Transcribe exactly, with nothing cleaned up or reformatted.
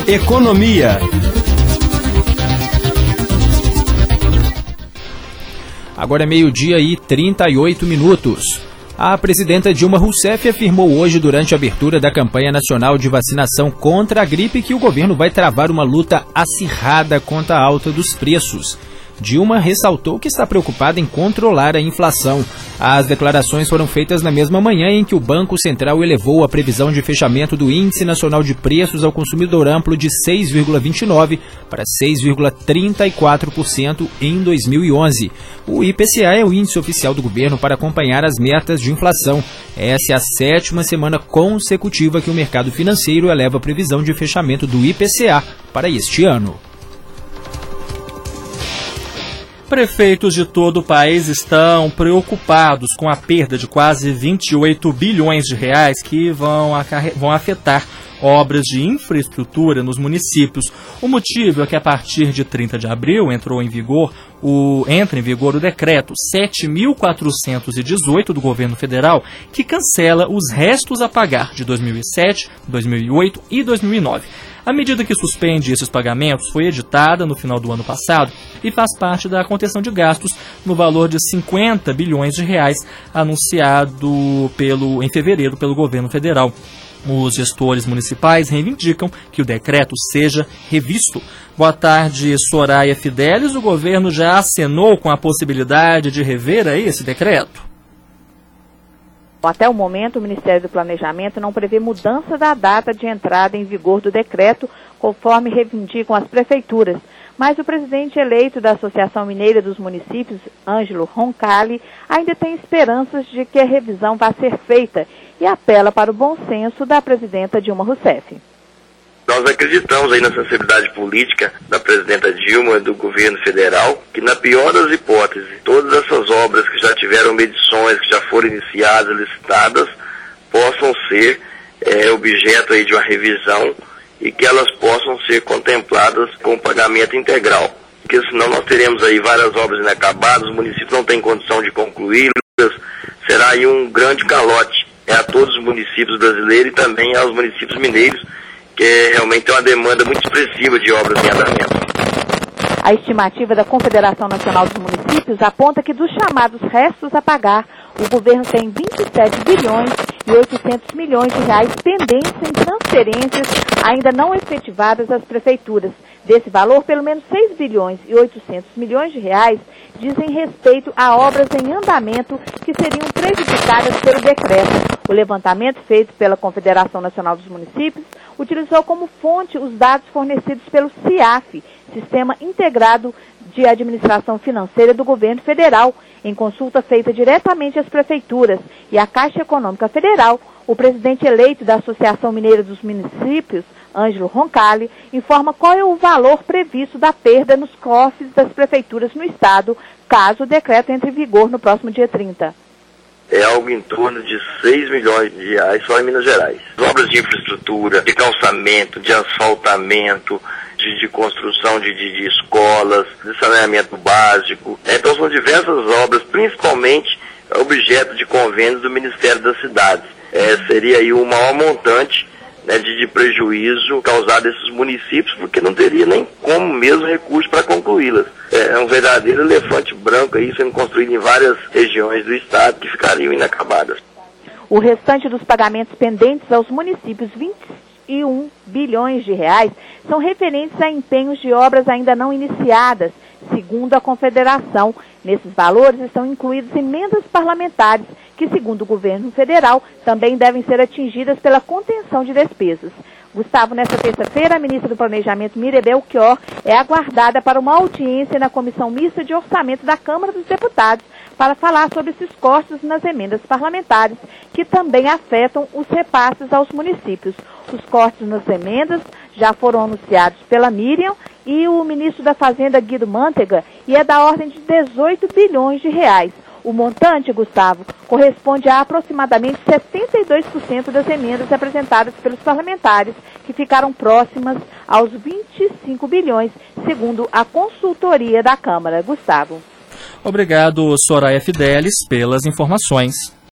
Economia. Agora é meio-dia e trinta e oito minutos. A presidenta Dilma Rousseff afirmou hoje, durante a abertura da campanha nacional de vacinação contra a gripe, que o governo vai travar uma luta acirrada contra a alta dos preços. Dilma ressaltou que está preocupada em controlar a inflação. As declarações foram feitas na mesma manhã em que o Banco Central elevou a previsão de fechamento do Índice Nacional de Preços ao Consumidor Amplo de seis vírgula vinte e nove por cento para seis vírgula trinta e quatro por cento em dois mil e onze. O I P C A é o índice oficial do governo para acompanhar as metas de inflação. Essa é a sétima semana consecutiva que o mercado financeiro eleva a previsão de fechamento do I P C A para este ano. Prefeitos de todo o país estão preocupados com a perda de quase vinte e oito bilhões de reais que vão, acarre... vão afetar obras de infraestrutura nos municípios. O motivo é que a partir de trinta de abril entrou em vigor o... entra em vigor o decreto sete mil quatrocentos e dezoito do governo federal, que cancela os restos a pagar de dois mil e sete, dois mil e oito e dois mil e nove. A medida que suspende esses pagamentos foi editada no final do ano passado e faz parte da contenção de gastos no valor de cinquenta bilhões de reais anunciado pelo, em fevereiro pelo governo federal. Os gestores municipais reivindicam que o decreto seja revisto. Boa tarde, Soraya Fidelis. O governo já acenou com a possibilidade de rever aí esse decreto? Até o momento, o Ministério do Planejamento não prevê mudança da data de entrada em vigor do decreto, conforme reivindicam as prefeituras. Mas o presidente eleito da Associação Mineira dos Municípios, Ângelo Roncalli, ainda tem esperanças de que a revisão vá ser feita e apela para o bom senso da presidenta Dilma Rousseff. Nós acreditamos aí na sensibilidade política da presidenta Dilma e do governo federal, que na pior das hipóteses, todas essas obras que já tiveram medições, que já foram iniciadas, licitadas, possam ser é, objeto aí de uma revisão e que elas possam ser contempladas com pagamento integral. Porque senão nós teremos aí várias obras inacabadas, os municípios não têm condição de concluí-las, será aí um grande calote é, a todos os municípios brasileiros e também aos municípios mineiros, que realmente tem uma demanda muito expressiva de obras em andamento. A estimativa da Confederação Nacional dos Municípios aponta que dos chamados restos a pagar, o governo tem vinte e sete bilhões e oitocentos milhões de reais pendentes em transferências ainda não efetivadas às prefeituras. Desse valor, pelo menos seis bilhões e oitocentos milhões de reais dizem respeito a obras em andamento que seriam prejudicadas pelo decreto. O levantamento feito pela Confederação Nacional dos Municípios utilizou como fonte os dados fornecidos pelo CIAF, Sistema Integrado de Administração Financeira do Governo Federal, em consulta feita diretamente às prefeituras e à Caixa Econômica Federal. O presidente eleito da Associação Mineira dos Municípios, Ângelo Roncalli, informa qual é o valor previsto da perda nos cofres das prefeituras no estado, caso o decreto entre em vigor no próximo dia trinta. É algo em torno de seis milhões de reais só em Minas Gerais. Obras de infraestrutura, de calçamento, de asfaltamento, de, de construção de, de, de escolas, de saneamento básico. Então são diversas obras, principalmente objeto de convênios do Ministério das Cidades. É, seria aí o maior montante, né, de, de prejuízo causado a esses municípios, porque não teria nem como mesmo recurso para concluí-las. É um verdadeiro elefante branco aí sendo construído em várias regiões do estado que ficariam inacabadas. O restante dos pagamentos pendentes aos municípios, vinte e um bilhões de reais, são referentes a empenhos de obras ainda não iniciadas, segundo a Confederação. Nesses valores estão incluídas emendas parlamentares, que, segundo o governo federal, também devem ser atingidas pela contenção de despesas. Gustavo, nesta terça-feira, a ministra do Planejamento, Miriam Belchior, é aguardada para uma audiência na Comissão Mista de Orçamento da Câmara dos Deputados para falar sobre esses cortes nas emendas parlamentares, que também afetam os repasses aos municípios. Os cortes nas emendas já foram anunciados pela Miriam e o ministro da Fazenda, Guido Mantega, e é da ordem de dezoito bilhões de reais. O montante, Gustavo, corresponde a aproximadamente setenta e dois por cento das emendas apresentadas pelos parlamentares, que ficaram próximas aos vinte e cinco bilhões, segundo a consultoria da Câmara. Gustavo. Obrigado, Soraya Fidelis, pelas informações.